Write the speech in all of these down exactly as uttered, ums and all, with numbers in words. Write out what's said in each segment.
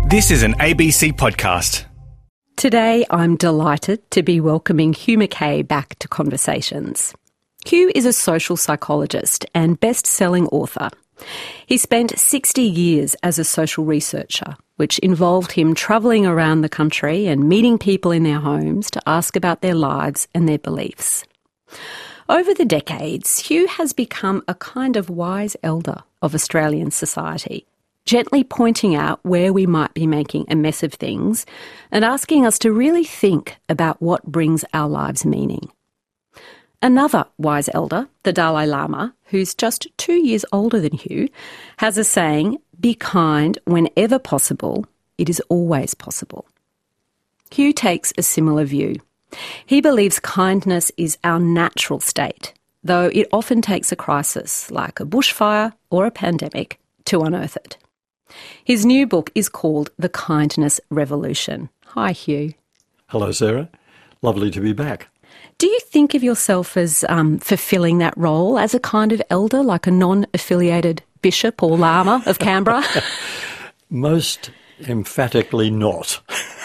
This is an A B C podcast. Today, I'm delighted to be welcoming Hugh Mackay back to Conversations. Hugh is a social psychologist and best-selling author. He spent sixty years as a social researcher, which involved him travelling around the country and meeting people in their homes to ask about their lives and their beliefs. Over the decades, Hugh has become a kind of wise elder of Australian society, gently pointing out where we might be making a mess of things and asking us to really think about what brings our lives meaning. Another wise elder, the Dalai Lama, who's just two years older than Hugh, has a saying, "Be kind whenever possible. It is always possible." Hugh takes a similar view. He believes kindness is our natural state, though it often takes a crisis, like a bushfire or a pandemic, to unearth it. His new book is called The Kindness Revolution. Hi, Hugh. Hello, Sarah. Lovely to be back. Do you think of yourself as um, fulfilling that role as a kind of elder, like a non-affiliated bishop or lama of Canberra? Most emphatically not.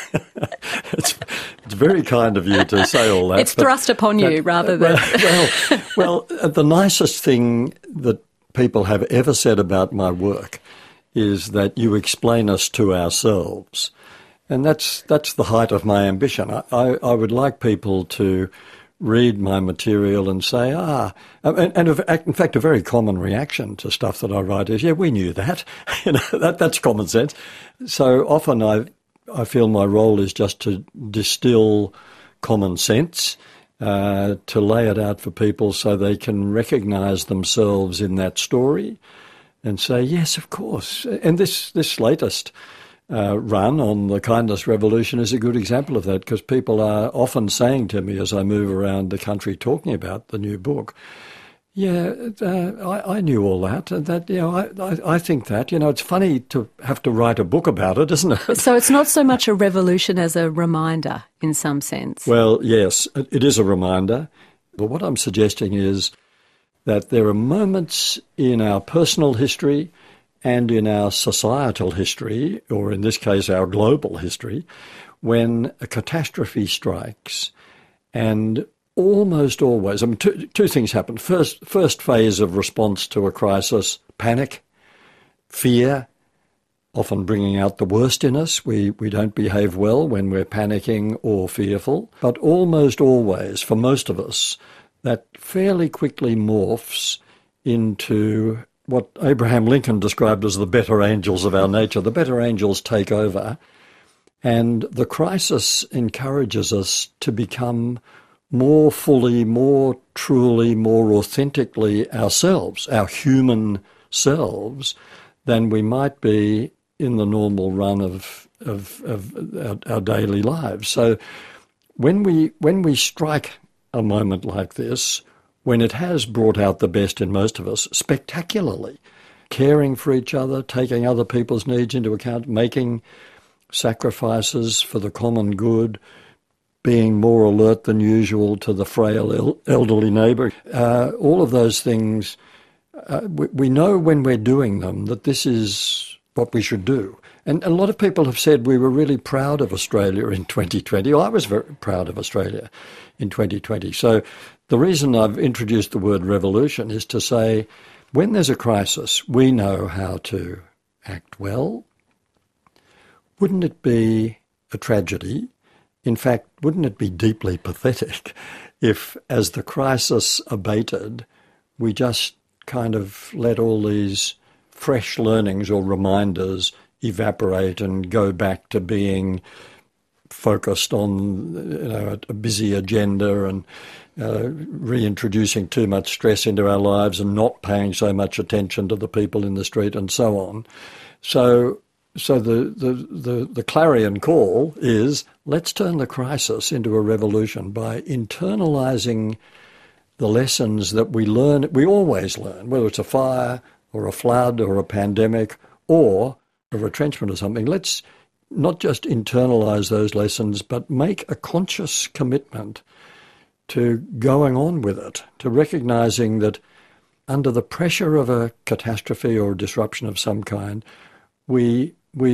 it's, it's very kind of you to say all that. It's thrust upon that, you rather than... Well, well, well, the nicest thing that people have ever said about my work is that you explain us to ourselves. And that's that's the height of my ambition. I, I, I would like people to read my material and say, ah, and, and in fact, a very common reaction to stuff that I write is, yeah, we knew that. you know, that that's common sense. So often I I feel my role is just to distill common sense, uh, to lay it out for people so they can recognise themselves in that story and say, yes, of course. And this, this latest uh, run on the Kindness Revolution is a good example of that, because people are often saying to me as I move around the country talking about the new book, yeah, uh, I, I knew all that. And that, you know, I, I, I think that, you know, it's funny to have to write a book about it, isn't it? So it's not so much a revolution as a reminder in some sense. Well, yes, it is a reminder. But what I'm suggesting is that there are moments in our personal history and in our societal history, or in this case our global history, when a catastrophe strikes, and almost always, I mean, two, two things happen. First, first phase of response to a crisis, panic, fear, often bringing out the worst in us. We, we don't behave well when we're panicking or fearful, but almost always, for most of us, that fairly quickly morphs into what Abraham Lincoln described as the better angels of our nature. The better angels take over, and the crisis encourages us to become more fully, more truly, more authentically ourselves, our human selves, than we might be in the normal run of, of, of our, our daily lives. So when we when we strike a moment like this, when it has brought out the best in most of us spectacularly, caring for each other, taking other people's needs into account, making sacrifices for the common good, being more alert than usual to the frail el- elderly neighbour, uh, all of those things, uh, we, we know when we're doing them that this is what we should do. And a lot of people have said we were really proud of Australia in twenty twenty. Well, I was very proud of Australia in twenty twenty. So the reason I've introduced the word revolution is to say, when there's a crisis, we know how to act well. Wouldn't it be a tragedy? In fact, wouldn't it be deeply pathetic if, as the crisis abated, we just kind of let all these fresh learnings or reminders evaporate and go back to being focused on, you know, a busy agenda and uh, reintroducing too much stress into our lives and not paying so much attention to the people in the street and so on. So so the, the, the, the clarion call is, let's turn the crisis into a revolution by internalising the lessons that we learn, we always learn, whether it's a fire or a flood or a pandemic or a retrenchment or something. Let's not just internalise those lessons, but make a conscious commitment to going on with it, to recognising that under the pressure of a catastrophe or a disruption of some kind, we we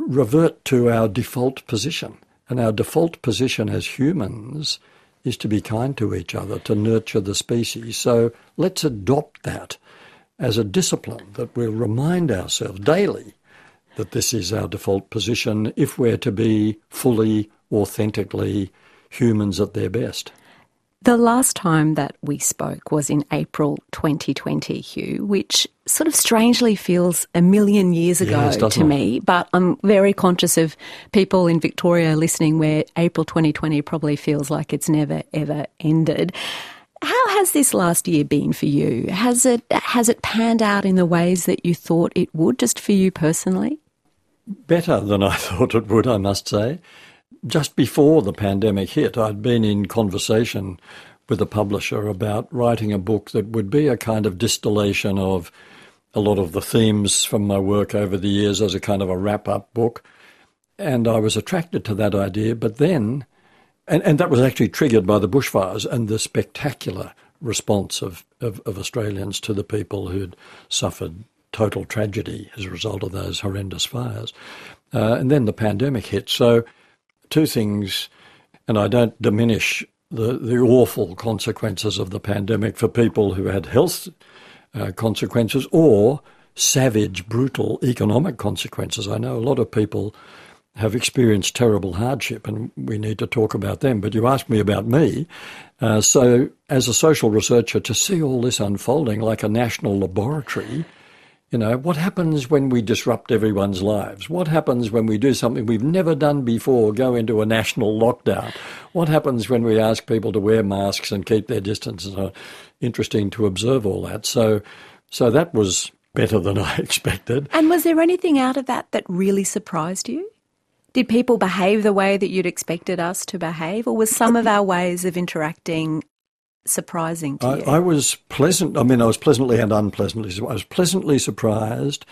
revert to our default position. And our default position as humans is to be kind to each other, to nurture the species. So let's adopt that as a discipline that we'll remind ourselves daily that this is our default position if we're to be fully, authentically humans at their best. The last time that we spoke was in April twenty twenty, Hugh, which sort of strangely feels a million years ago yes, to it? me. But I'm very conscious of people in Victoria listening where April twenty twenty probably feels like it's never, ever ended. How has this last year been for you? Has it has it panned out in the ways that you thought it would, just for you personally? Better than I thought it would, I must say. Just before the pandemic hit, I'd been in conversation with a publisher about writing a book that would be a kind of distillation of a lot of the themes from my work over the years as a kind of a wrap-up book. And I was attracted to that idea, but then, and, and that was actually triggered by the bushfires and the spectacular response of, of, of Australians to the people who'd suffered total tragedy as a result of those horrendous fires. Uh, and then the pandemic hit. So two things, and I don't diminish the, the awful consequences of the pandemic for people who had health uh, consequences or savage, brutal economic consequences. I know a lot of people have experienced terrible hardship, and we need to talk about them. But you asked me about me. Uh, so as a social researcher, to see all this unfolding like a national laboratory, you know, what happens when we disrupt everyone's lives? What happens when we do something we've never done before, go into a national lockdown? What happens when we ask people to wear masks and keep their distance? It's interesting to observe all that. So, so that was better than I expected. And was there anything out of that that really surprised you? Did people behave the way that you'd expected us to behave, or was some of our ways of interacting surprising to I, you? I was pleasant. I mean, I was pleasantly and unpleasantly. I was pleasantly surprised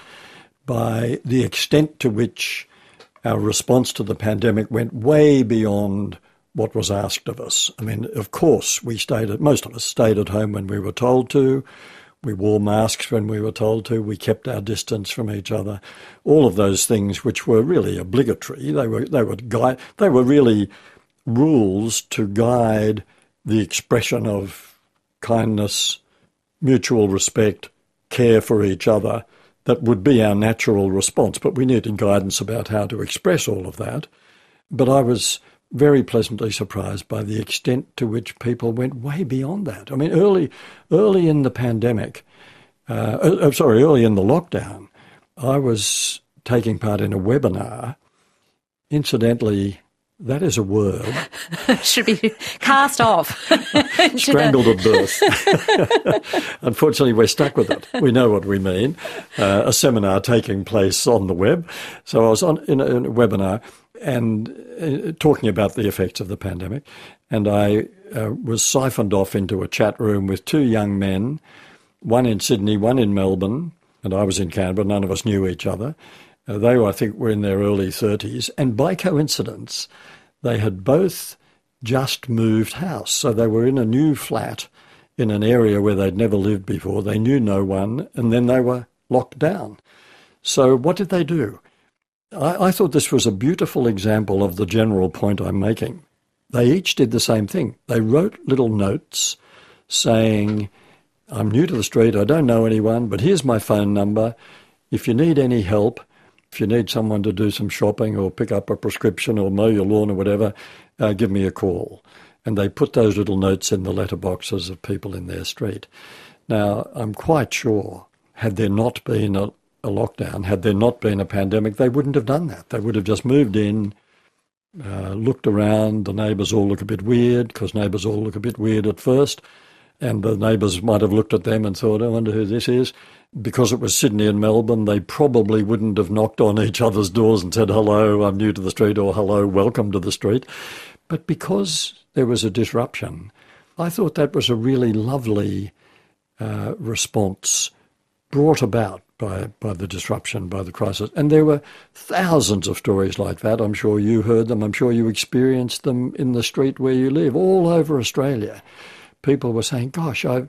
by the extent to which our response to the pandemic went way beyond what was asked of us. I mean, of course, we stayed at, most of us stayed at home when we were told to. We wore masks when we were told to. We kept our distance from each other. All of those things which were really obligatory. They were they were guide. They were really rules to guide the expression of kindness, mutual respect, care for each other. That would be our natural response. But we needed guidance about how to express all of that. But I was very pleasantly surprised by the extent to which people went way beyond that. I mean, early early in the pandemic, uh, uh, sorry, early in the lockdown, I was taking part in a webinar. Incidentally, that is a word. Should be cast off. Strangled at birth. Unfortunately, we're stuck with it. We know what we mean. Uh, a seminar taking place on the web. So I was on in a, in a webinar and uh, talking about the effects of the pandemic. And I uh, was siphoned off into a chat room with two young men, one in Sydney, one in Melbourne, and I was in Canberra. None of us knew each other. Uh, they, were, I think, were in their early thirties. And by coincidence, they had both just moved house. So they were in a new flat in an area where they'd never lived before. They knew no one, and then they were locked down. So what did they do? I, I thought this was a beautiful example of the general point I'm making. They each did the same thing. They wrote little notes saying, I'm new to the street, I don't know anyone, but here's my phone number. If you need any help, if you need someone to do some shopping or pick up a prescription or mow your lawn or whatever, uh, give me a call. And they put those little notes in the letterboxes of people in their street. Now, I'm quite sure, had there not been a, a lockdown, had there not been a pandemic, they wouldn't have done that. They would have just moved in, uh, looked around. The neighbours all look a bit weird, because neighbours all look a bit weird at first. And the neighbours might have looked at them and thought, I wonder who this is. Because it was Sydney and Melbourne, they probably wouldn't have knocked on each other's doors and said, hello, I'm new to the street, or hello, welcome to the street. But because there was a disruption, I thought that was a really lovely uh, response brought about by, by the disruption, by the crisis. And there were thousands of stories like that. I'm sure you heard them. I'm sure you experienced them in the street where you live, all over Australia. People were saying, gosh, I've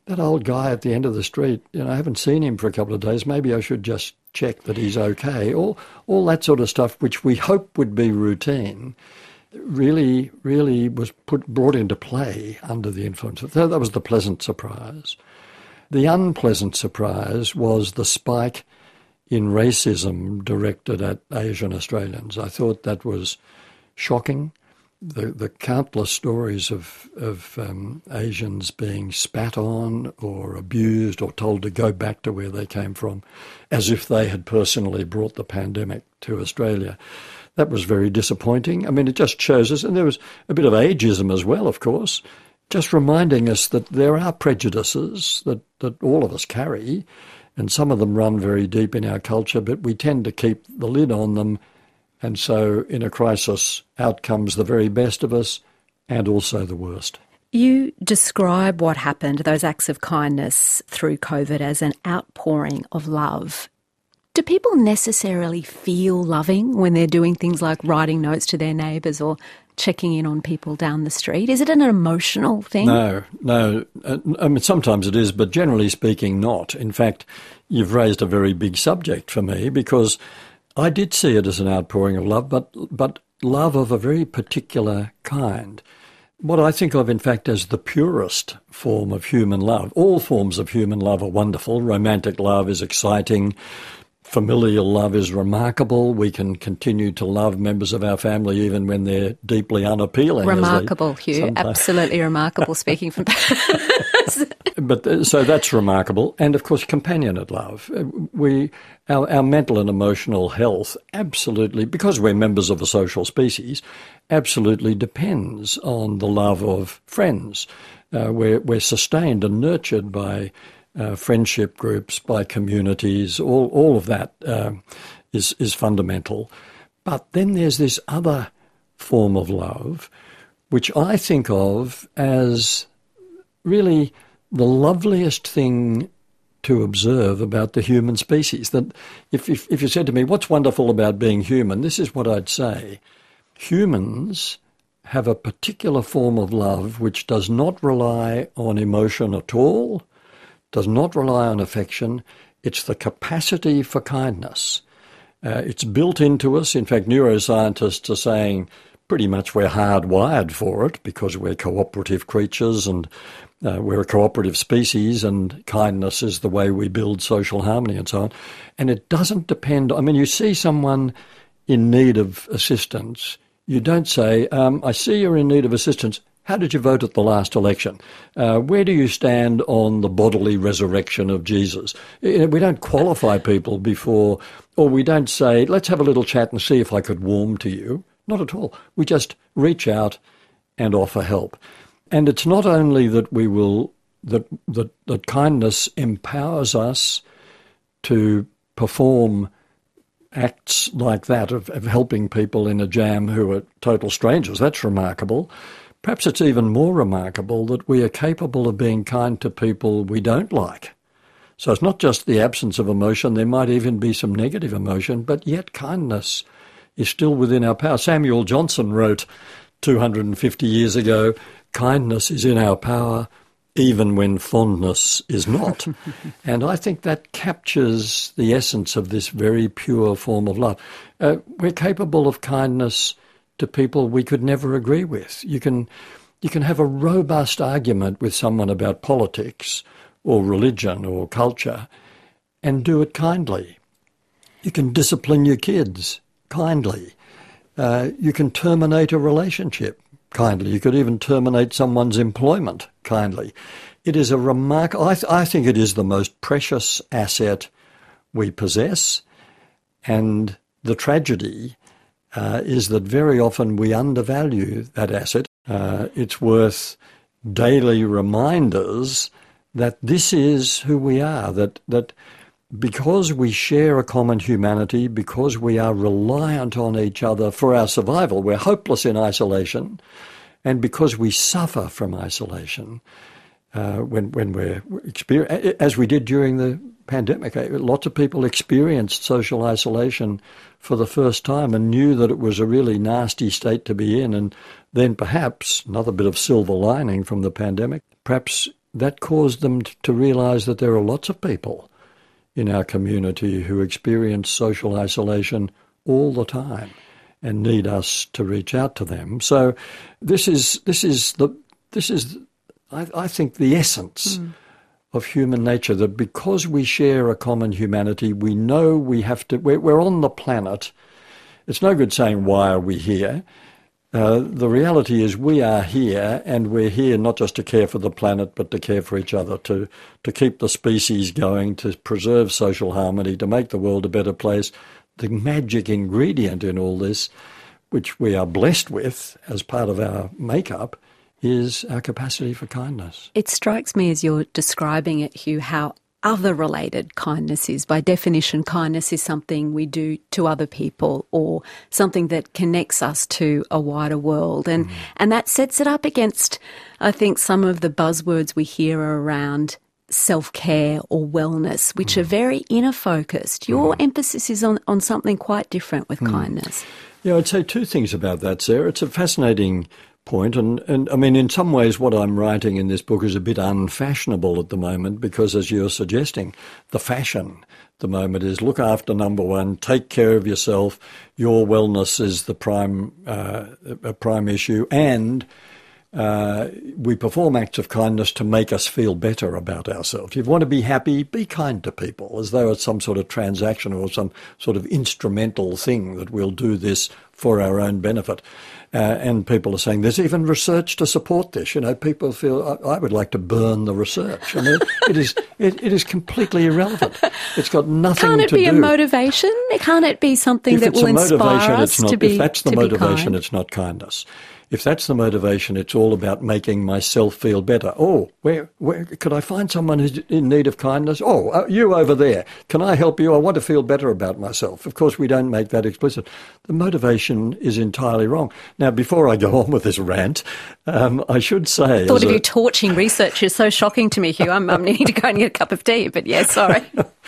that old guy at the end of the street, you know, I haven't seen him for a couple of days. Maybe I should just check that he's okay. All, all that sort of stuff, which we hope would be routine, really, really was put brought into play under the influence. So that was the pleasant surprise. The unpleasant surprise was the spike in racism directed at Asian Australians. I thought that was shocking. The, the countless stories of, of um, Asians being spat on or abused or told to go back to where they came from, as if they had personally brought the pandemic to Australia. That was very disappointing. I mean, it just shows us, and there was a bit of ageism as well, of course, just reminding us that there are prejudices that, that all of us carry, and some of them run very deep in our culture, but we tend to keep the lid on them. And so in a crisis, out comes the very best of us and also the worst. You describe what happened, those acts of kindness through COVID, as an outpouring of love. Do people necessarily feel loving when they're doing things like writing notes to their neighbours or checking in on people down the street? Is it an emotional thing? No, no. I mean, sometimes it is, but generally speaking, not. In fact, you've raised a very big subject for me, because I did see it as an outpouring of love, but but love of a very particular kind. What I think of, in fact, as the purest form of human love. All forms of human love are wonderful. Romantic love is exciting. Familial love is remarkable. We can continue to love members of our family even when they're deeply unappealing. Remarkable, Hugh. Sometimes. Absolutely remarkable, speaking from... But uh, so that's remarkable. And, of course, companionate love. We, our, our mental and emotional health absolutely, because we're members of a social species, absolutely depends on the love of friends. Uh, we're, we're sustained and nurtured by uh, friendship groups, by communities. All, all of that uh, is, is fundamental. But then there's this other form of love, which I think of as really the loveliest thing to observe about the human species. That if, if, if you said to me, what's wonderful about being human, this is what I'd say. Humans have a particular form of love which does not rely on emotion at all, does not rely on affection. It's the capacity for kindness. Uh, it's built into us. In fact, neuroscientists are saying pretty much we're hardwired for it because we're cooperative creatures and uh, we're a cooperative species, and kindness is the way we build social harmony and so on. And it doesn't depend, I mean, you see someone in need of assistance, you don't say, um, I see you're in need of assistance. How did you vote at the last election? Uh, where do you stand on the bodily resurrection of Jesus? We don't qualify people before, or we don't say, let's have a little chat and see if I could warm to you. Not at all. We just reach out and offer help. And it's not only that we will, that, that, that kindness empowers us to perform acts like that of, of helping people in a jam who are total strangers. That's remarkable. Perhaps it's even more remarkable that we are capable of being kind to people we don't like. So it's not just the absence of emotion. There might even be some negative emotion, but yet kindness is still within our power. Samuel Johnson wrote two hundred fifty years ago, kindness is in our power even when fondness is not. And I think that captures the essence of this very pure form of love. Uh, we're capable of kindness to people we could never agree with. You can, you can have a robust argument with someone about politics or religion or culture and do it kindly. You can discipline your kids kindly. Uh, you can terminate a relationship kindly. You could even terminate someone's employment kindly. It is a remark. I, th- I think it is the most precious asset we possess, and the tragedy uh, is that very often we undervalue that asset. Uh, it's worth daily reminders that this is who we are, that that because we share a common humanity, because we are reliant on each other for our survival, we're hopeless in isolation, and because we suffer from isolation uh, when when we're exper- as we did during the pandemic. Lots of people experienced social isolation for the first time and knew that it was a really nasty state to be in. And then perhaps, another bit of silver lining from the pandemic, perhaps that caused them to realise that there are lots of people in our community who experience social isolation all the time and need us to reach out to them. So this is this is the this is I, I think the essence mm. of human nature, that because we share a common humanity, we know we have to. We're, we're on the planet. It's no good saying why are we here. Uh, the reality is we are here, and we're here not just to care for the planet, but to care for each other, to to keep the species going, to preserve social harmony, to make the world a better place. The magic ingredient in all this, which we are blessed with as part of our makeup, is our capacity for kindness. It strikes me as you're describing it, Hugh, how other-related kindness is. By definition, kindness is something we do to other people or something that connects us to a wider world. And, mm. and that sets it up against, I think, some of the buzzwords we hear around self-care or wellness, which mm. are very inner-focused. Your mm. emphasis is on, on something quite different with mm. kindness. Yeah, I'd say two things about that, Sarah. It's a fascinating point, and, and I mean, in some ways what I'm writing in this book is a bit unfashionable at the moment because, as you're suggesting, the fashion at the moment is look after number one, take care of yourself, your wellness is the prime, uh, a prime issue, and Uh, we perform acts of kindness to make us feel better about ourselves. If you want to be happy, be kind to people, as though it's some sort of transaction or some sort of instrumental thing that we'll do this for our own benefit. Uh, and people are saying there's even research to support this. You know, people feel, I, I would like to burn the research. I mean, it is it, it is completely irrelevant. It's got nothing to do. Can't it be a motivation? Can't it be something if that will inspire us it's not, to be If that's the to motivation, it's not kindness. If that's the motivation, it's all about making myself feel better. Oh, where, where could I find someone who's in need of kindness? Oh, uh, you over there. Can I help you? I want to feel better about myself. Of course, we don't make that explicit. The motivation is entirely wrong. Now, before I go on with this rant, um, I should say... I thought of a, you torching research is so shocking to me, Hugh. I'm, I'm needing to go and get a cup of tea, but yeah, sorry.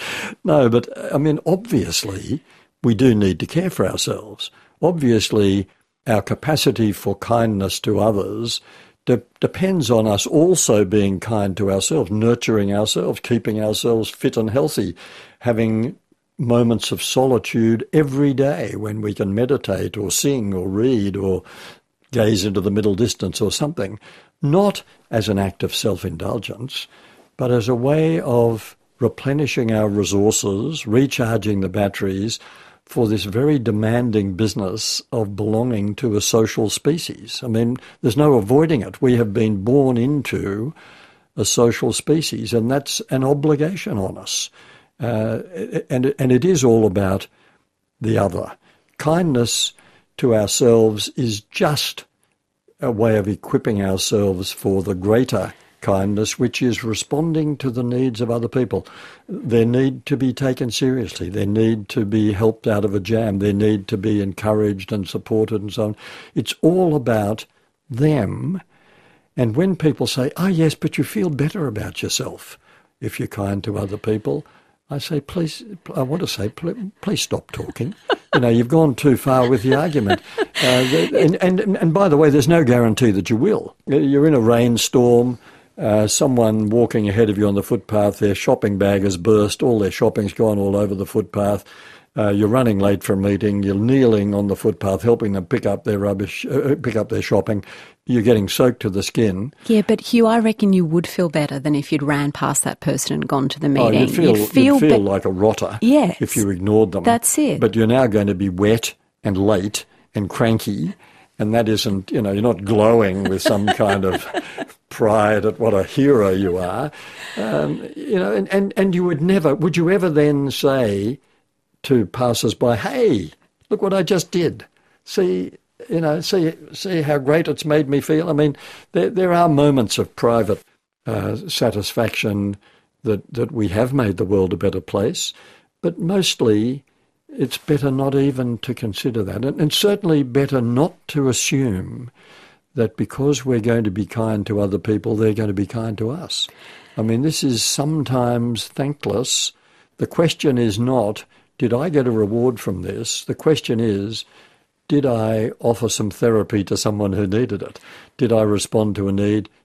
No, but I mean, obviously, we do need to care for ourselves. Obviously, our capacity for kindness to others de- depends on us also being kind to ourselves, nurturing ourselves, keeping ourselves fit and healthy, having moments of solitude every day when we can meditate or sing or read or gaze into the middle distance or something, not as an act of self-indulgence, but as a way of replenishing our resources, recharging the batteries, for this very demanding business of belonging to a social species. I mean, there's no avoiding it. We have been born into a social species, and that's an obligation on us. Uh, and, and it is all about the other. Kindness to ourselves is just a way of equipping ourselves for the greater kindness, which is responding to the needs of other people. Their need to be taken seriously, their need to be helped out of a jam, their need to be encouraged and supported and so on. It's all about them. And when people say, oh yes, but you feel better about yourself if you're kind to other people, I say, please, I want to say, please, please stop talking. You know, you've gone too far with the argument. Uh, and, and, and by the way, there's no guarantee that you will. You're in a rainstorm, Uh, someone walking ahead of you on the footpath, their shopping bag has burst, all their shopping's gone all over the footpath. Uh, you're running late for a meeting, you're kneeling on the footpath, helping them pick up their rubbish, uh, pick up their shopping. You're getting soaked to the skin. Yeah, but Hugh, I reckon you would feel better than if you'd ran past that person and gone to the meeting. Oh, you'd feel, you'd feel, you'd feel be- like a rotter yes, if you ignored them. That's it. But you're now going to be wet and late and cranky, and that isn't, you know, you're not glowing with some kind of pride at what a hero you are. Um, you know, and, and, and you would never, would you ever then say to passers-by, hey, look what I just did. See, you know, see see how great it's made me feel. I mean, there there are moments of private uh, satisfaction that, that we have made the world a better place, but mostly it's better not even to consider that, and, and certainly better not to assume that because we're going to be kind to other people, they're going to be kind to us. I mean, this is sometimes thankless. The question is not, did I get a reward from this? The question is, did I offer some therapy to someone who needed it? Did I respond to a need?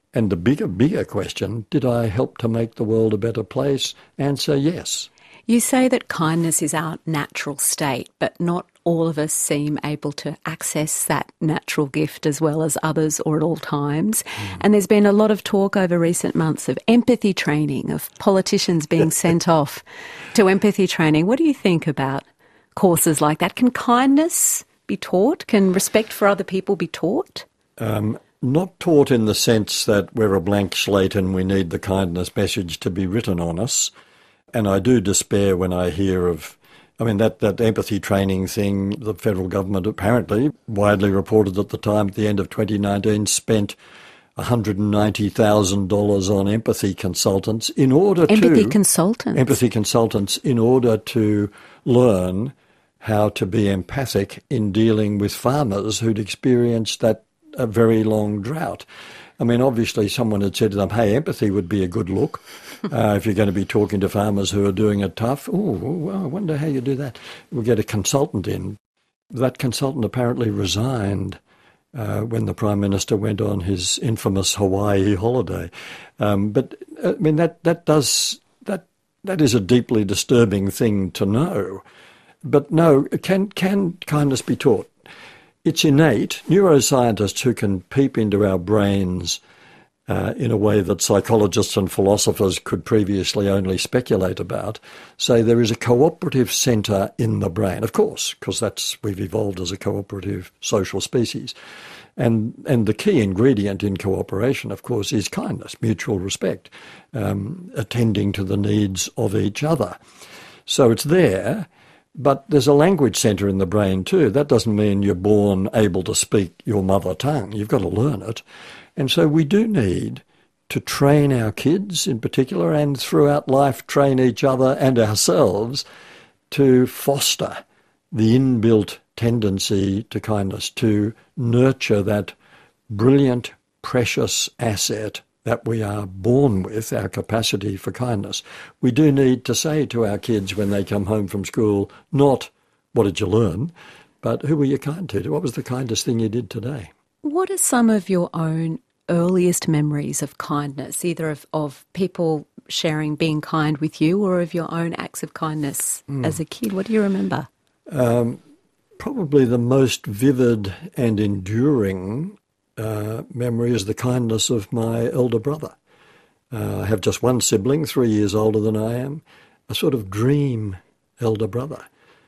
And the bigger, bigger question, did I help to make the world a better place? Answer, yes. You say that kindness is our natural state, but not all of us seem able to access that natural gift as well as others or at all times. Mm. And there's been a lot of talk over recent months of empathy training, of politicians being sent off to empathy training. What do you think about courses like that? Can kindness be taught? Can respect for other people be taught? Um, not taught in the sense that we're a blank slate and we need the kindness message to be written on us. And I do despair when I hear of, I mean, that, that empathy training thing, the federal government apparently, widely reported at the time, at the end of twenty nineteen, spent one hundred ninety thousand dollars on empathy consultants in order empathy to... Empathy consultants? Empathy consultants in order to learn how to be empathic in dealing with farmers who'd experienced that a very long drought. I mean, obviously someone had said to them, hey, empathy would be a good look uh, if you're going to be talking to farmers who are doing it tough. Oh, well, I wonder how you do that. We'll get a consultant in. That consultant apparently resigned uh, when the Prime Minister went on his infamous Hawaii holiday. Um, but, I mean, that, that does, that that is a deeply disturbing thing to know. But no, can can kindness be taught? It's innate. Neuroscientists who can peep into our brains uh, in a way that psychologists and philosophers could previously only speculate about say there is a cooperative centre in the brain. Of course, because that's we've evolved as a cooperative social species. And and the key ingredient in cooperation, of course, is kindness, mutual respect, um, attending to the needs of each other. So it's there. But there's a language centre in the brain too. That doesn't mean you're born able to speak your mother tongue. You've got to learn it. And so we do need to train our kids in particular and throughout life train each other and ourselves to foster the inbuilt tendency to kindness, to nurture that brilliant, precious asset that we are born with, our capacity for kindness. We do need to say to our kids when they come home from school, not, what did you learn, but who were you kind to? What was the kindest thing you did today? What are some of your own earliest memories of kindness, either of, of people sharing being kind with you or of your own acts of kindness mm. as a kid? What do you remember? Um, probably the most vivid and enduring Uh, memory is the kindness of my elder brother. Uh, I have just one sibling, three years older than I am, a sort of dream elder brother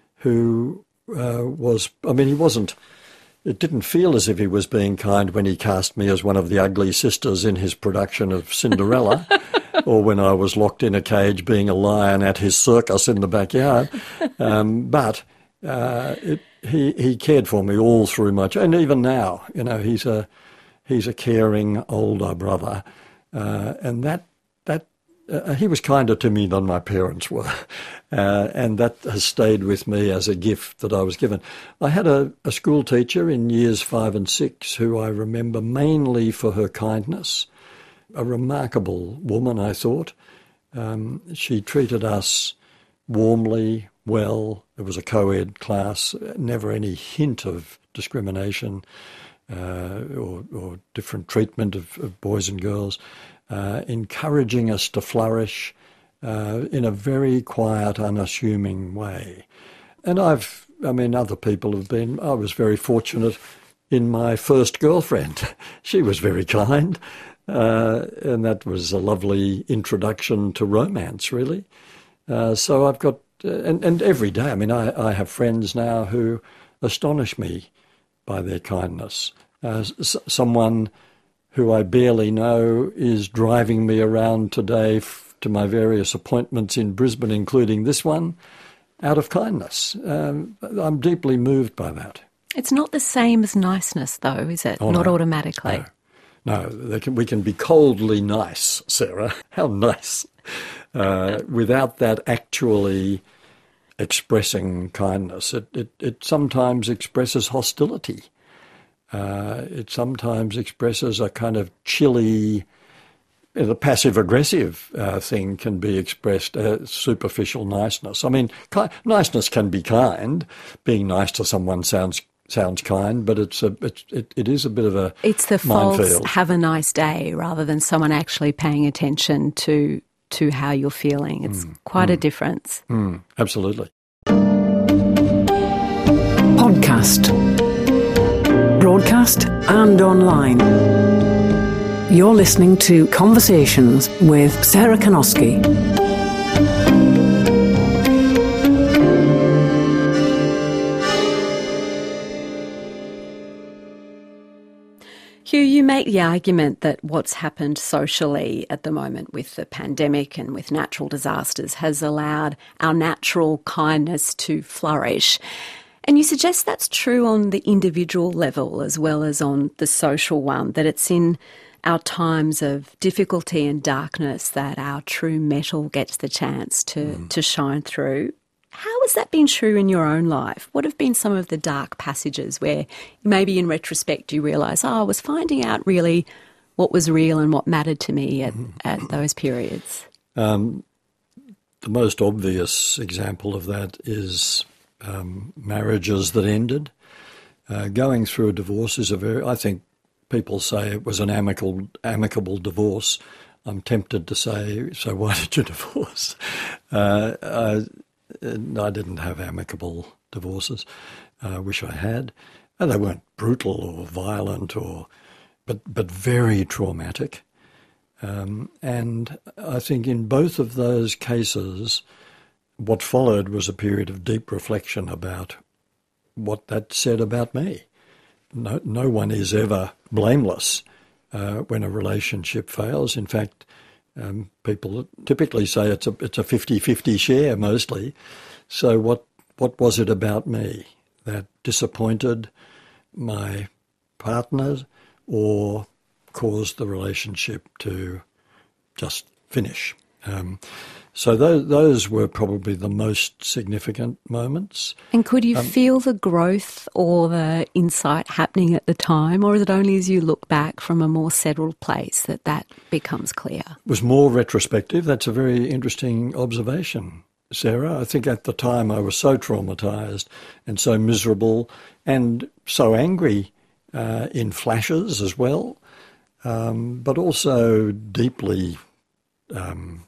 who uh, was, I mean, he wasn't, it didn't feel as if he was being kind when he cast me as one of the ugly sisters in his production of Cinderella or when I was locked in a cage being a lion at his circus in the backyard. Um, but uh, it, He he cared for me all through my and even now, you know, he's a he's a caring older brother, uh, and that that uh, he was kinder to me than my parents were, uh, and that has stayed with me as a gift that I was given. I had a, a school teacher in years five and six who I remember mainly for her kindness, a remarkable woman, I thought. Um, she treated us warmly, well. It was a co-ed class, never any hint of discrimination uh, or, or different treatment of, of boys and girls, uh, encouraging us to flourish uh, in a very quiet, unassuming way. And I've, I mean, other people have been, I was very fortunate in my first girlfriend. She was very kind, uh, and that was a lovely introduction to romance, really. Uh, so I've got, uh, and, and every day, I mean, I, I have friends now who astonish me by their kindness. Uh, s- someone who I barely know is driving me around today f- to my various appointments in Brisbane, including this one, out of kindness. Um, I'm deeply moved by that. It's not the same as niceness, though, is it? Oh, not no. automatically. No, no they can, we can be coldly nice, Sarah. How nice. Uh, without that actually expressing kindness. It, it, it sometimes expresses hostility. Uh, it sometimes expresses a kind of chilly, the passive-aggressive uh, thing can be expressed as superficial niceness. I mean, ki- niceness can be kind. Being nice to someone sounds sounds kind, but it's a it's, it, it is a bit of a It's the minefield. false have a nice day rather than someone actually paying attention to to how you're feeling. It's Mm, quite mm, a difference. Mm, absolutely. Podcast. Broadcast and online. You're listening to Conversations with Sarah Kanoski. Hugh, you make the argument that what's happened socially at the moment with the pandemic and with natural disasters has allowed our natural kindness to flourish. And you suggest that's true on the individual level as well as on the social one, that it's in our times of difficulty and darkness that our true metal gets the chance to, mm. to shine through. How has that been true in your own life? What have been some of the dark passages where maybe in retrospect you realise, oh, I was finding out really what was real and what mattered to me at, mm. at those periods? Um, the most obvious example of that is um, marriages that ended. Uh, going through a divorce is a very, I think people say it was an amicable, amicable divorce. I'm tempted to say, so why did you divorce? Uh, I, I didn't have amicable divorces. I uh, wish I had. And they weren't brutal or violent, or, but but very traumatic. Um, and I think in both of those cases, what followed was a period of deep reflection about what that said about me. No, no one is ever blameless uh, when a relationship fails. In fact, Um, people typically say it's a it's a fifty-fifty share mostly. So what what was it about me that disappointed my partner or caused the relationship to just finish? Um, so those those were probably the most significant moments. And could you um, feel the growth or the insight happening at the time, or is it only as you look back from a more settled place that that becomes clear? It was more retrospective. That's a very interesting observation, Sarah. I think at the time I was so traumatised and so miserable and so angry uh, in flashes as well, um, but also deeply um,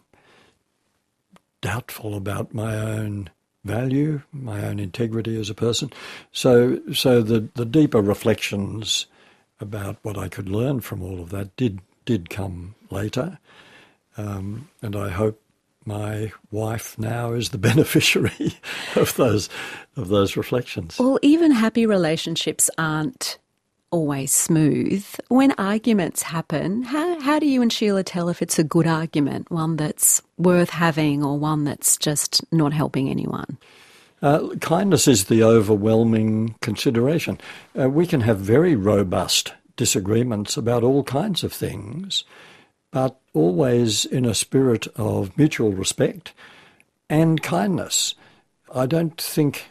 doubtful about my own value, my own integrity as a person. So so the, the deeper reflections about what I could learn from all of that did did come later. Um, and I hope my wife now is the beneficiary of those of those reflections. Well, even happy relationships aren't always smooth. When arguments happen, how, how do you and Sheila tell if it's a good argument, one that's worth having or one that's just not helping anyone? Uh, kindness is the overwhelming consideration. Uh, we can have very robust disagreements about all kinds of things, but always in a spirit of mutual respect and kindness. I don't think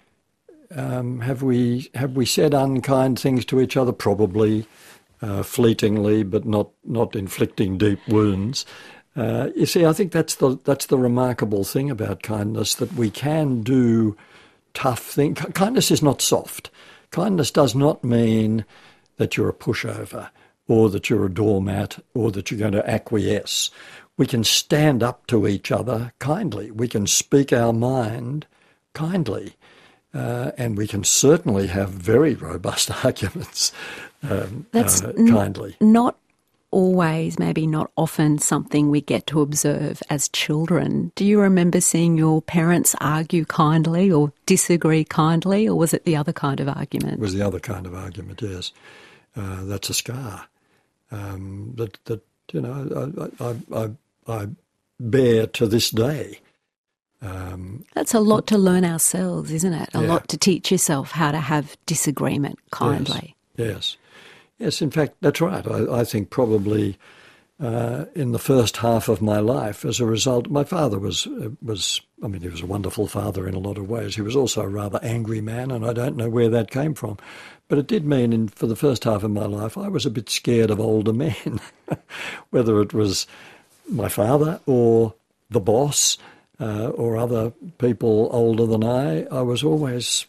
um, have we have we said unkind things to each other? Probably, uh, fleetingly, but not not inflicting deep wounds. Uh, you see, I think that's the that's the remarkable thing about kindness, that we can do tough things. Kindness is not soft. Kindness does not mean that you're a pushover or that you're a doormat or that you're going to acquiesce. We can stand up to each other kindly. We can speak our mind kindly. Uh, and we can certainly have very robust arguments um, That's uh, n- kindly. Not always, maybe not often, something we get to observe as children. Do you remember seeing your parents argue kindly or disagree kindly, or was it the other kind of argument? It was the other kind of argument, yes. Uh, that's a scar um, that, that, you know, I, I, I, I bear to this day. Um, That's a lot to learn ourselves, isn't it? A yeah. lot to teach yourself how to have disagreement kindly. Yes, yes. Yes, in fact, that's right. I, I think probably uh, in the first half of my life, as a result, my father was, uh, was, I mean, he was a wonderful father in a lot of ways. He was also a rather angry man, and I don't know where that came from. But it did mean in, for the first half of my life, I was a bit scared of older men, whether it was my father or the boss uh, or other people older than I. I was always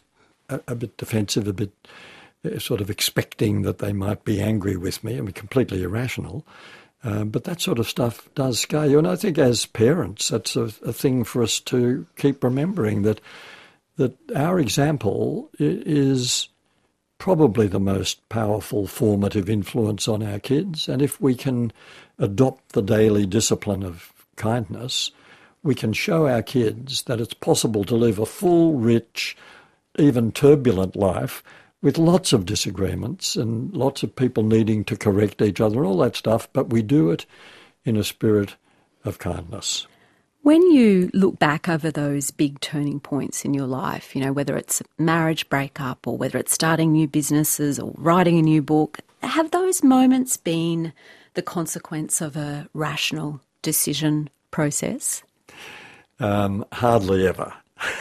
a, a bit defensive, a bit uh, sort of expecting that they might be angry with me. I mean, completely irrational. Uh, but that sort of stuff does scare you. And I think as parents, that's a, a thing for us to keep remembering, that that our example is probably the most powerful formative influence on our kids. And if we can adopt the daily discipline of kindness, we can show our kids that it's possible to live a full, rich, even turbulent life with lots of disagreements and lots of people needing to correct each other and all that stuff, but we do it in a spirit of kindness. When you look back over those big turning points in your life, you know, whether it's marriage breakup or whether it's starting new businesses or writing a new book, have those moments been the consequence of a rational decision process? Um, hardly ever.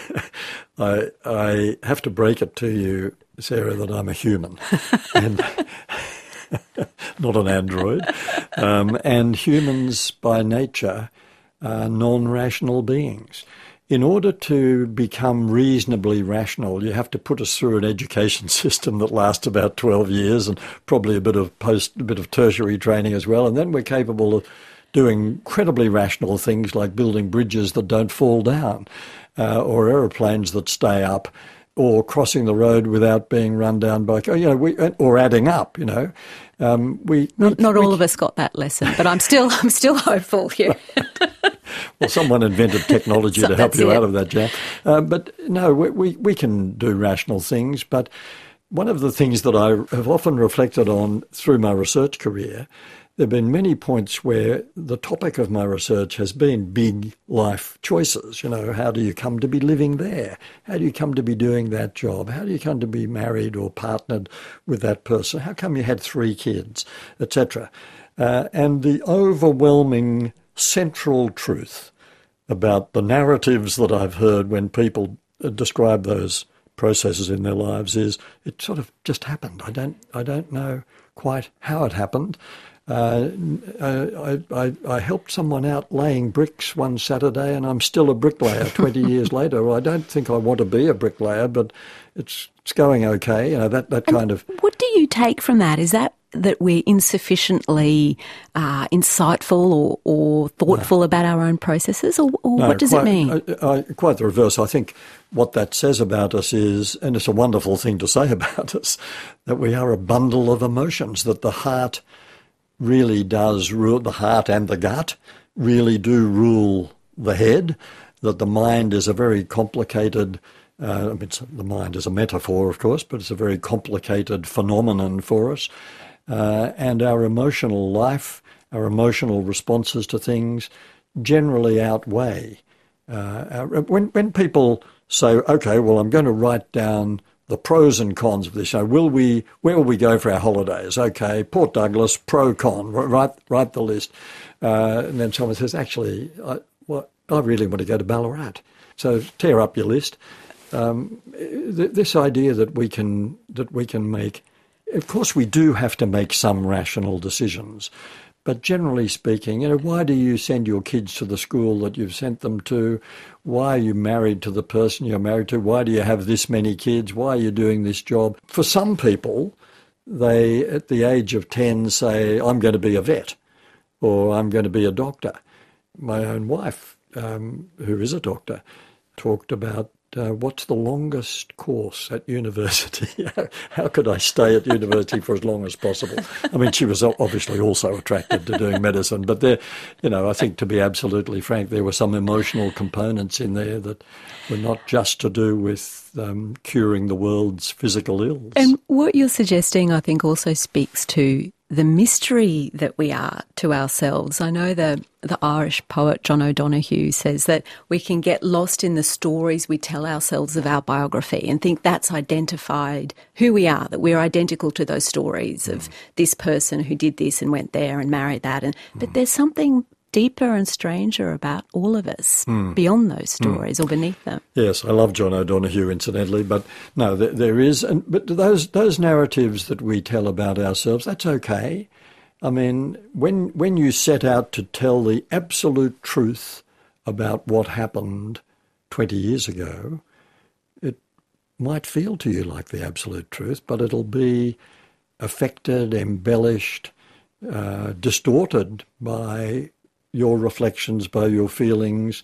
I, I have to break it to you, Sarah, that I'm a human and not an android. Um, and humans by nature are non-rational beings. In order to become reasonably rational, you have to put us through an education system that lasts about twelve years and probably a bit of post, a bit of tertiary training as well. And then we're capable of doing incredibly rational things like building bridges that don't fall down, uh, or aeroplanes that stay up, or crossing the road without being run down by, you know, we, or adding up, you know. Um, we not, not we, all of us got that lesson, but I'm still I'm still hopeful here. Well, someone invented technology so to help you it. out of that jam. Uh, but no, we, we we can do rational things. But one of the things that I have often reflected on through my research career, there have been many points where the topic of my research has been big life choices. You know, how do you come to be living there? How do you come to be doing that job? How do you come to be married or partnered with that person? How come you had three kids, et cetera? Uh, and the overwhelming central truth about the narratives that I've heard when people describe those processes in their lives is it sort of just happened. I don't, I don't know quite how it happened. Uh, I, I, I helped someone out laying bricks one Saturday and I'm still a bricklayer twenty years later. Well, I don't think I want to be a bricklayer, but it's it's going okay. You know, that, that kind of... What do you take from that? Is that that we're insufficiently uh, insightful or, or thoughtful no. about our own processes, or, or no, what does quite, it mean? I, I, quite the reverse. I think what that says about us is, and it's a wonderful thing to say about us, that we are a bundle of emotions, that the heart really does rule, the heart and the gut really do rule the head, that the mind is a very complicated, uh, I mean, the mind is a metaphor, of course, but it's a very complicated phenomenon for us. Uh, and our emotional life, our emotional responses to things generally outweigh. Uh, our, when, when people say, okay, well, I'm going to write down the pros and cons of this. So will we, where will we go for our holidays? Okay, Port Douglas, pro, con, write, write the list. Uh, and then someone says, actually, I, well, I really want to go to Ballarat. So tear up your list. Um, th- this idea that we can, that we can make, of course we do have to make some rational decisions, but generally speaking, you know, why do you send your kids to the school that you've sent them to? Why are you married to the person you're married to? Why do you have this many kids? Why are you doing this job? For some people, they, at the age of ten, say, I'm going to be a vet or I'm going to be a doctor. My own wife, um, who is a doctor, talked about Uh, what's the longest course at university? How could I stay at university for as long as possible? I mean, she was obviously also attracted to doing medicine, but there, you know, I think to be absolutely frank, there were some emotional components in there that were not just to do with um, curing the world's physical ills. And what you're suggesting, I think, also speaks to the mystery that we are to ourselves. I know the the Irish poet John O'Donoghue says that we can get lost in the stories we tell ourselves of our biography and think that's identified who we are, that we're identical to those stories mm. of this person who did this and went there and married that. And mm. But there's something deeper and stranger about all of us mm. beyond those stories mm. or beneath them. Yes, I love John O'Donoghue, incidentally, but no, there, there is. And, but those those narratives that we tell about ourselves, that's okay. I mean, when when you set out to tell the absolute truth about what happened twenty years ago, it might feel to you like the absolute truth, but it'll be affected, embellished, uh, distorted by your reflections, by your feelings,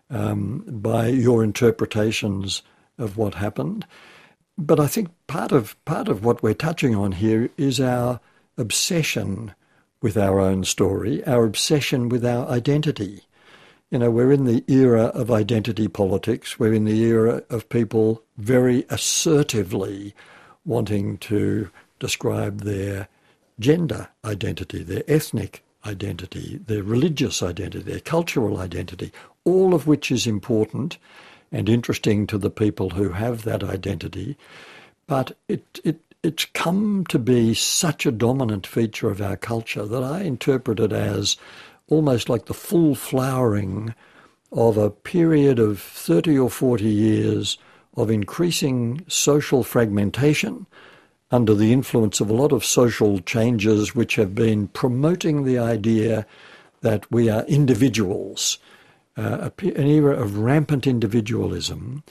um, by your interpretations of what happened. But I think part of part of what we're touching on here is our obsession with our own story, our obsession with our identity. You know, we're in the era of identity politics. We're in the era of people very assertively wanting to describe their gender identity, their ethnic identity, their religious identity, their cultural identity, all of which is important and interesting to the people who have that identity. But it, it it's come to be such a dominant feature of our culture that I interpret it as almost like the full flowering of a period of thirty or forty years of increasing social fragmentation under the influence of a lot of social changes which have been promoting the idea that we are individuals, uh, an era of rampant individualism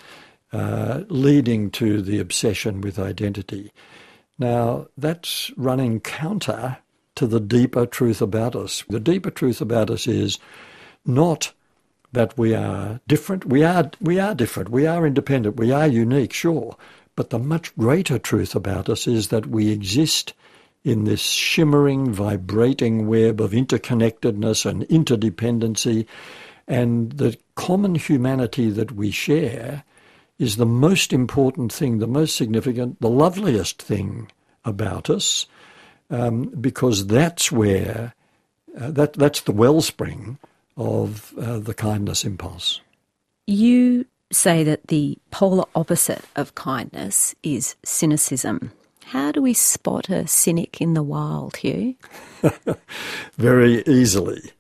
uh, leading to the obsession with identity. Now, that's running counter to the deeper truth about us. The deeper truth about us is not that we are different. We are, we are different. We are independent. We are unique, sure. But the much greater truth about us is that we exist in this shimmering, vibrating web of interconnectedness and interdependency, and the common humanity that we share is the most important thing, the most significant, the loveliest thing about us, um, because that's where, uh, that that's the wellspring of uh, the kindness impulse. You say that the polar opposite of kindness is cynicism. How do we spot a cynic in the wild, Hugh? Very easily.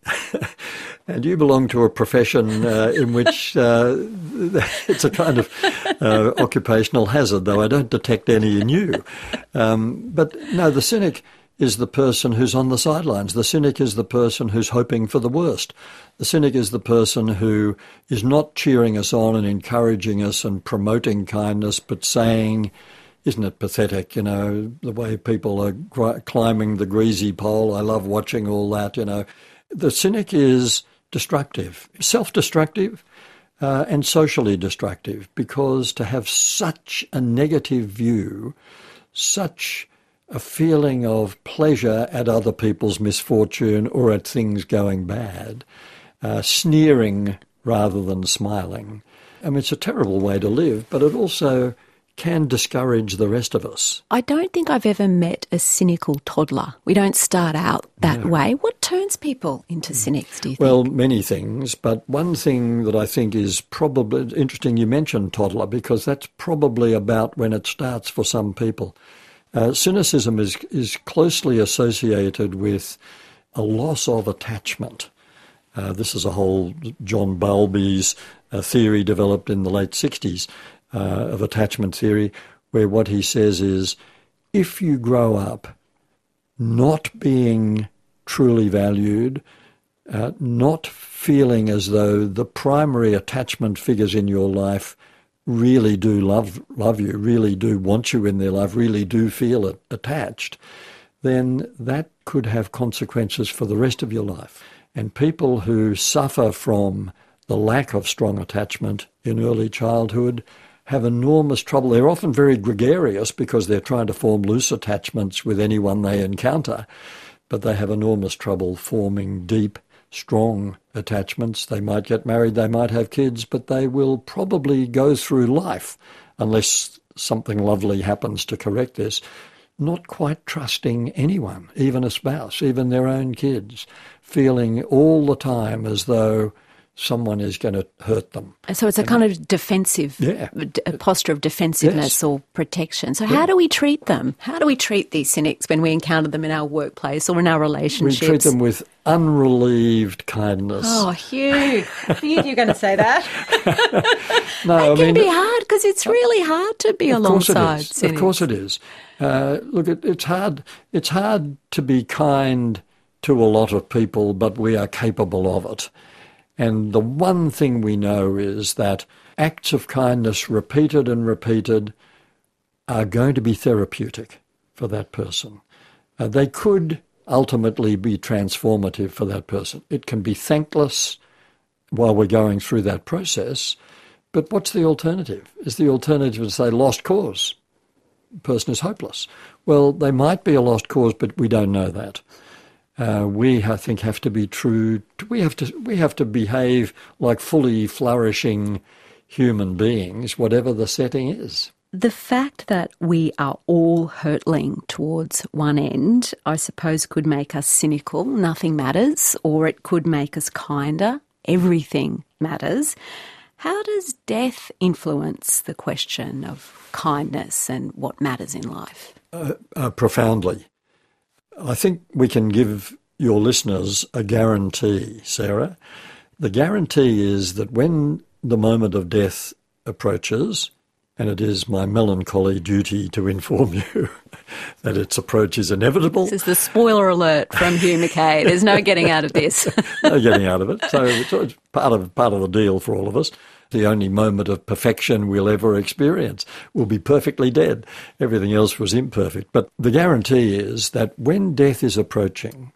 And you belong to a profession uh, in which uh, it's a kind of uh, occupational hazard, though I don't detect any in you. Um, but no, the cynic is the person who's on the sidelines. The cynic is the person who's hoping for the worst. The cynic is the person who is not cheering us on and encouraging us and promoting kindness, but saying, isn't it pathetic, you know, the way people are gr- climbing the greasy pole. I love watching all that, you know. The cynic is destructive, self-destructive uh, and socially destructive, because to have such a negative view, such a feeling of pleasure at other people's misfortune or at things going bad, uh, sneering rather than smiling. I mean, it's a terrible way to live, but it also can discourage the rest of us. I don't think I've ever met a cynical toddler. We don't start out that No. way. What turns people into cynics, do you think? Well, many things, but one thing that I think is probably interesting, you mentioned toddler, because that's probably about when it starts for some people. Uh, cynicism is, is closely associated with a loss of attachment. Uh, this is a whole John Bowlby's uh, theory developed in the late sixties uh, of attachment theory, where what he says is, if you grow up not being truly valued, uh, not feeling as though the primary attachment figures in your life really do love love you, really do want you in their life, really do feel it, attached, then that could have consequences for the rest of your life. And people who suffer from the lack of strong attachment in early childhood have enormous trouble. They're often very gregarious because they're trying to form loose attachments with anyone they encounter, but they have enormous trouble forming deep, strong attachments. They might get married, they might have kids, but they will probably go through life, unless something lovely happens to correct this, not quite trusting anyone, even a spouse, even their own kids, feeling all the time as though someone is going to hurt them. So it's a kind of defensive, Yeah. a posture of defensiveness Yes. or protection. So how do we treat them? How do we treat these cynics when we encounter them in our workplace or in our We relationships? treat them with unrelieved kindness. Oh, Hugh. Hugh, you're going to say that? no, It can be hard because it's really hard to be Of course it alongside is. cynics. Of course it is. Uh, look, it, it's hard. It's hard to be kind to a lot of people, but we are capable of it. And the one thing we know is that acts of kindness repeated and repeated are going to be therapeutic for that person. Uh, they could ultimately be transformative for that person. It can be thankless while we're going through that process, but what's the alternative? Is the alternative to say lost cause? The person is hopeless. Well, they might be a lost cause, but we don't know that. Uh, we, I think, have to be true. To, we have to we have to behave like fully flourishing human beings, whatever the setting is. The fact that we are all hurtling towards one end, I suppose, could make us cynical, nothing matters, or it could make us kinder, everything matters. How does death influence the question of kindness and what matters in life? Uh, uh, profoundly. I think we can give your listeners a guarantee, Sarah. The guarantee is that when the moment of death approaches, and it is my melancholy duty to inform you that its approach is inevitable. This is the spoiler alert from Hugh Mackay. There's no getting out of this. No getting out of it. So it's, it's part of part of the deal for all of us. The only moment of perfection we'll ever experience. We'll be perfectly dead. Everything else was imperfect. But the guarantee is that when death is approaching,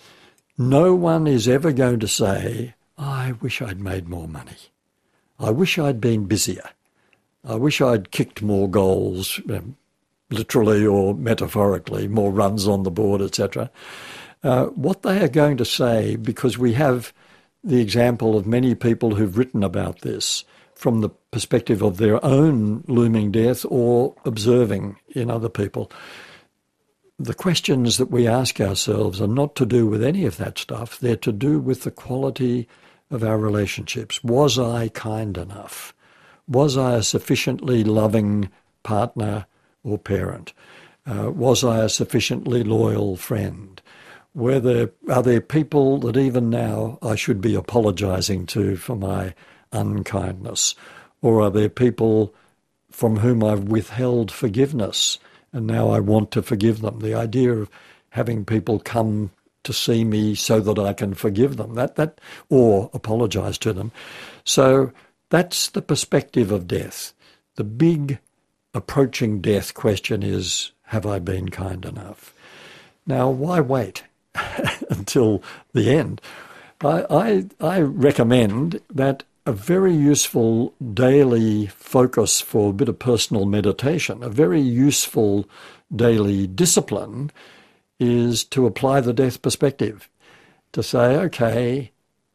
no one is ever going to say, I wish I'd made more money. I wish I'd been busier. I wish I'd kicked more goals, um, literally or metaphorically, more runs on the board, et cetera. Uh, what they are going to say, because we have the example of many people who've written about this from the perspective of their own looming death or observing in other people, the questions that we ask ourselves are not to do with any of that stuff. They're to do with the quality of our relationships. Was I kind enough? Was I a sufficiently loving partner or parent? Uh, was I a sufficiently loyal friend? Were there, are there people that even now I should be apologising to for my unkindness? Or are there people from whom I've withheld forgiveness and now I want to forgive them? The idea of having people come to see me so that I can forgive them, that that or apologise to them. So that's the perspective of death. The big approaching death question is, have I been kind enough? Now, why wait until the end? I, I, I recommend that a very useful daily focus for a bit of personal meditation, a very useful daily discipline is to apply the death perspective, to say, okay,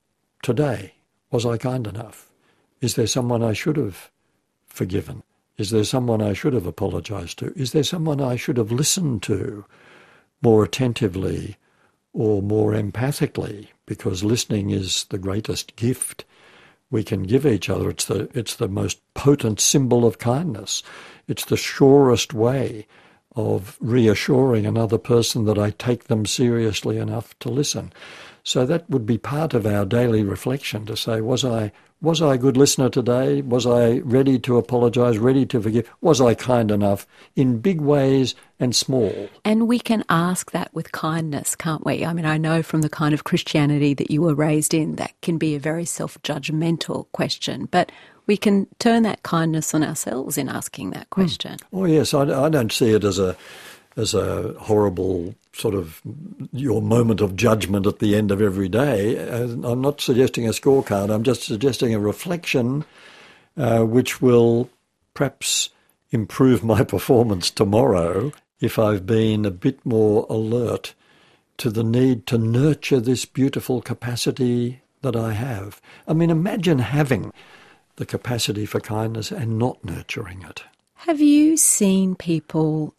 today, was I kind enough? Is there someone I should have forgiven? Is there someone I should have apologised to? Is there someone I should have listened to more attentively or more empathically? Because listening is the greatest gift we can give each other. It's the, it's the most potent symbol of kindness. It's the surest way of reassuring another person that I take them seriously enough to listen. So that would be part of our daily reflection, to say, was I was I a good listener today? Was I ready to apologise, ready to forgive? Was I kind enough in big ways and small? And we can ask that with kindness, can't we? I mean, I know from the kind of Christianity that you were raised in, that can be a very self-judgmental question, but we can turn that kindness on ourselves in asking that question. Mm. Oh, yes, I, I don't see it as a as a horrible sort of your moment of judgment at the end of every day. I'm not suggesting a scorecard. I'm just suggesting a reflection uh, which will perhaps improve my performance tomorrow if I've been a bit more alert to the need to nurture this beautiful capacity that I have. I mean, imagine having the capacity for kindness and not nurturing it. Have you seen people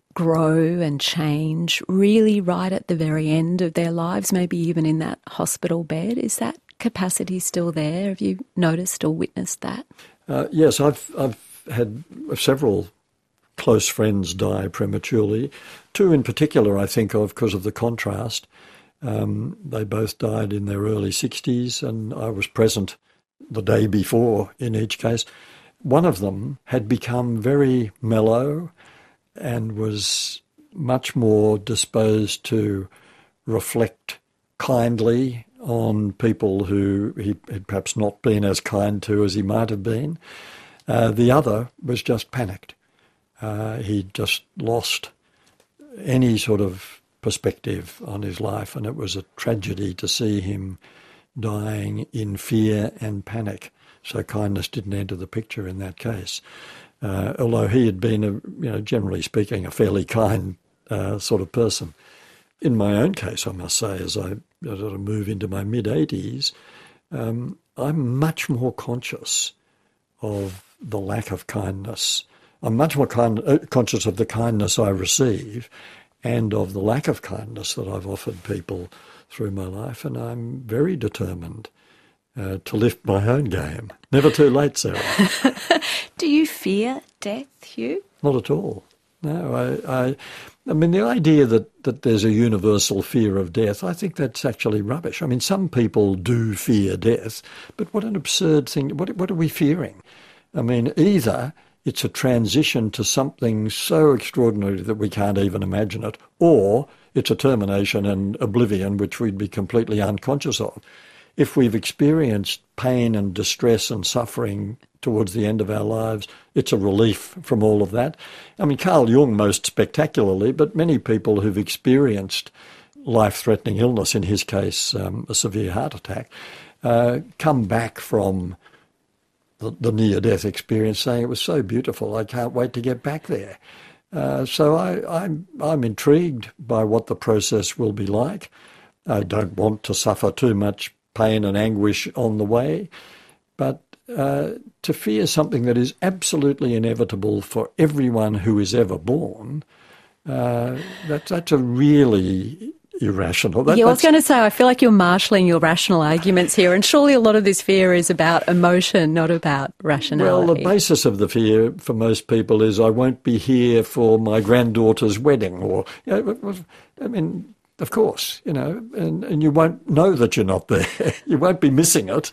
grow and change really right at the very end of their lives, maybe even in that hospital bed? Is that capacity still there? Have you noticed or witnessed that? Uh, yes, I've I've had several close friends die prematurely. Two in particular I think of because of the contrast. Um, they both died in their early sixties and I was present the day before in each case. One of them had become very mellow and was much more disposed to reflect kindly on people who he had perhaps not been as kind to as he might have been. Uh, the other was just panicked. Uh, he just lost any sort of perspective on his life, and it was a tragedy to see him dying in fear and panic. So kindness didn't enter the picture in that case. Uh, although he had been, a, you know, generally speaking, a fairly kind uh, sort of person. In my own case, I must say, as I sort of move into my mid-eighties, um, I'm much more conscious of the lack of kindness. I'm much more kind, uh, conscious of the kindness I receive and of the lack of kindness that I've offered people through my life, and I'm very determined uh, to lift my own game. Never too late, Sarah. Do you fear death, Hugh? Not at all. No, I, I, I mean, the idea that, that there's a universal fear of death, I think that's actually rubbish. I mean, some people do fear death, but what an absurd thing. What, what are we fearing? I mean, either it's a transition to something so extraordinary that we can't even imagine it, or it's a termination and oblivion which we'd be completely unconscious of. If we've experienced pain and distress and suffering towards the end of our lives, it's a relief from all of that. I mean, Carl Jung most spectacularly, but many people who've experienced life-threatening illness, in his case um, a severe heart attack, uh, come back from the, the near-death experience saying it was so beautiful, I can't wait to get back there. Uh, so I, I'm, I'm intrigued by what the process will be like. I don't want to suffer too much pain and anguish on the way, but uh, to fear something that is absolutely inevitable for everyone who is ever born, uh, that, that's a really irrational. That, yeah, I was going to say, I feel like you're marshalling your rational arguments here, and surely a lot of this fear is about emotion, not about rationality. Well, the basis of the fear for most people is I won't be here for my granddaughter's wedding, or, you know, I mean, of course, you know, and, and you won't know that you're not there. You won't be missing it.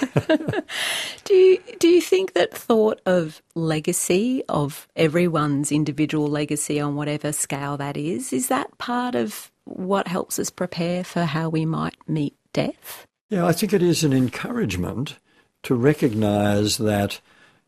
do you, do you think that thought of legacy, of everyone's individual legacy on whatever scale that is, is that part of what helps us prepare for how we might meet death? Yeah, I think it is an encouragement to recognise that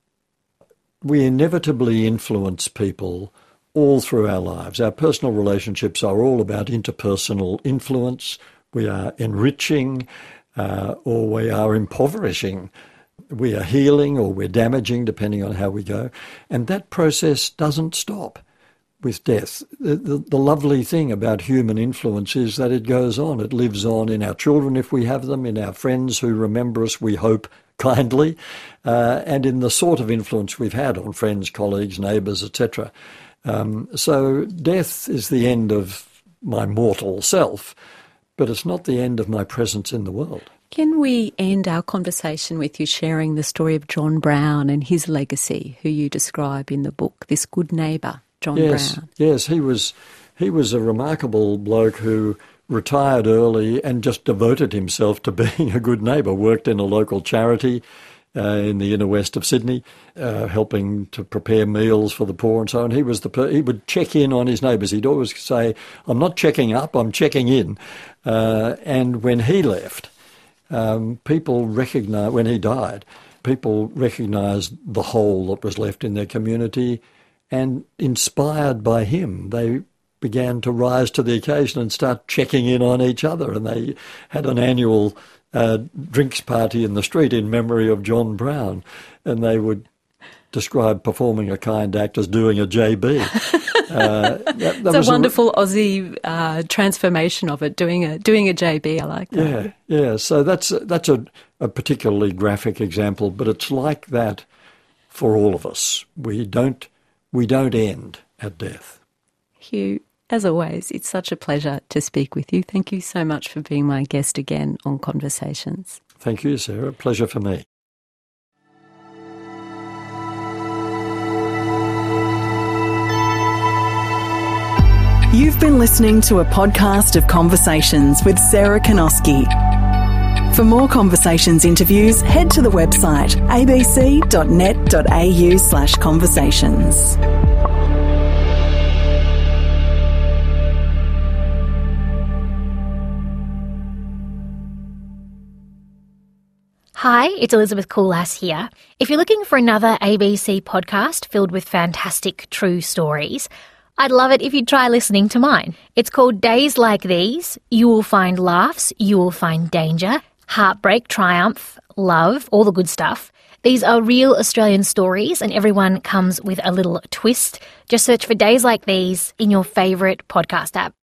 we inevitably influence people all through our lives. Our personal relationships are all about interpersonal influence. We are enriching uh, or we are impoverishing. We are healing or we're damaging, depending on how we go. And that process doesn't stop with death. The, the, the lovely thing about human influence is that it goes on. It lives on in our children, if we have them, in our friends who remember us, we hope, kindly, uh, and in the sort of influence we've had on friends, colleagues, neighbours, et cetera. Um, so death is the end of my mortal self, but it's not the end of my presence in the world. Can we end our conversation with you sharing the story of John Brown and his legacy, who you describe in the book, this good neighbour, John yes, Brown? Yes, he was, he was a remarkable bloke who retired early and just devoted himself to being a good neighbour, worked in a local charity Uh, in the inner west of Sydney, uh, helping to prepare meals for the poor and so on. He was the per- he would check in on his neighbours. He'd always say, "I'm not checking up, I'm checking in." Uh, and when he left, um, people recognised, when he died, people recognised the hole that was left in their community, and inspired by him, they began to rise to the occasion and start checking in on each other. And they had an annual Uh, drinks party in the street in memory of John Brown, and they would describe performing a kind act as doing a J B. Uh, that, that it's a wonderful a, Aussie uh, transformation of it, doing a doing a J B. I like that. Yeah, yeah. So that's that's a, a particularly graphic example, but it's like that for all of us. We don't we don't end at death. Hugh, as always, it's such a pleasure to speak with you. Thank you so much for being my guest again on Conversations. Thank you, Sarah. Pleasure for me. You've been listening to a podcast of Conversations with Sarah Kanoski. For more Conversations interviews, head to the website abc.net.au slash conversations. Hi, it's Elizabeth Coolass here. If you're looking for another A B C podcast filled with fantastic true stories, I'd love it if you'd try listening to mine. It's called Days Like These. You will find laughs, you will find danger, heartbreak, triumph, love, all the good stuff. These are real Australian stories and everyone comes with a little twist. Just search for Days Like These in your favourite podcast app.